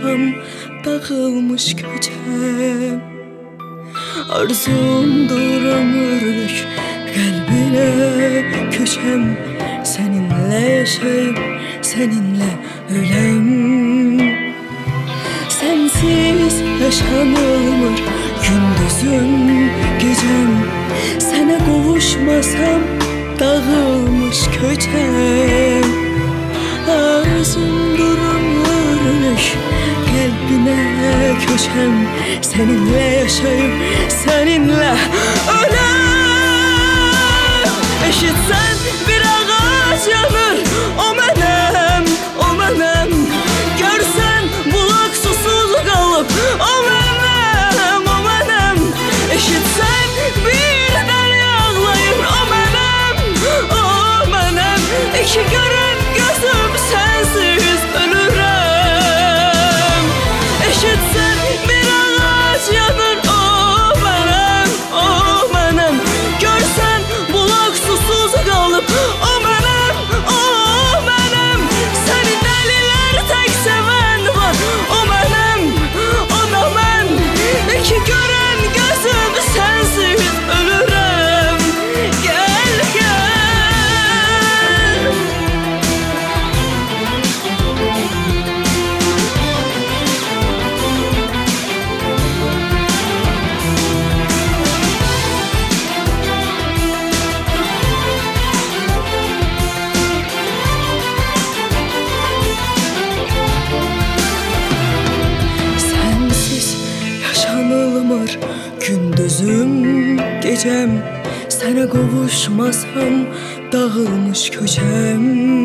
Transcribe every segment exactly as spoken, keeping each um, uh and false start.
qovuşmasam dağılmış köçəm. Arzumdur ömürlük qəlbinə köçəm. Səninlə yaşayıb səninlə öləm. Sensiz yaşanılmır gündüzüm gecem. Sənə qovuşmasam dağılmış köçəm. Arzumdur ömürlük qəlbinə köçəm. Səninlə yaşayıb səninlə öləm. Eşitsən bir ağac yanır, o mənəm, o mənəm. Görsən bulaq susuz qalıb, o mənəm, o mənəm. Eşitsən bir dəli ağlayır, o mənəm, o mənəm. İki görən gözüm sənsiz ölürəm. Eşitsən bir ağac yanır, o mənəm, o mənəm. Görsən bulaq susuz qalıb, o mənəm, o mənəm. Səni dəlilər tək sevən var, o mənəm, o da mən. İki görən gözüm sənsiz ölürəm. Gəl, gəl. Sensiz yaşanılmır gündüzüm gecem. Sənə qovuşmasam dağılmış köçəm.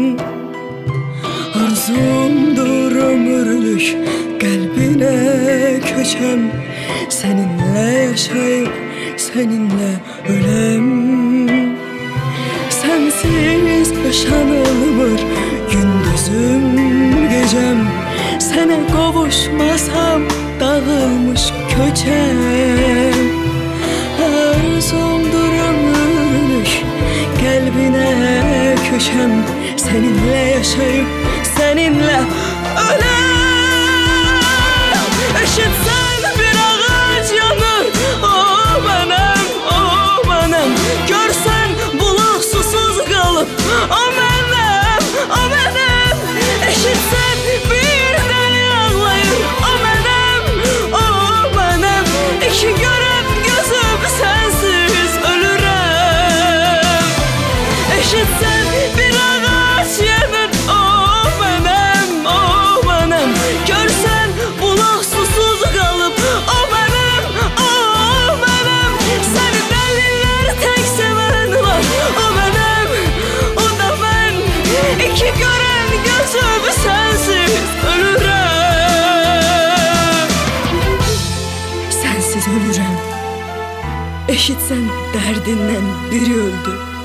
Arzumdur ömürlük qəlbinə köçəm. Səninlə yaşayıb səninlə öləm. Sensiz yaşanılmır gündüzüm gecem. Sənə qovuşmasam dağılmış köçəm. Arzumdur ömürlük qəlbinə köçəm. Səninlə yaşayıb səninlə öləm. Eşitsən bir ağac yanır, o mənəm, o mənəm. Görsən bulaq susuz qalıb, o mənəm, o mənəm. Eşitsən bir dəli ağlayır, o mənəm, o mənəm. İki görən gözüm sənsiz ölürəm. Eşitsən bir ağac yanır, o mənəm, o mənəm. Görsən bulaq susuz qalıb, o mənəm, o mənəm. Səni dəlilər tək sevən var, o mənəm, o da mən. İki görən gözüm sənsiz ölürəm. Sənsiz ölürəm. Eşitsən dərdindən biri öldü.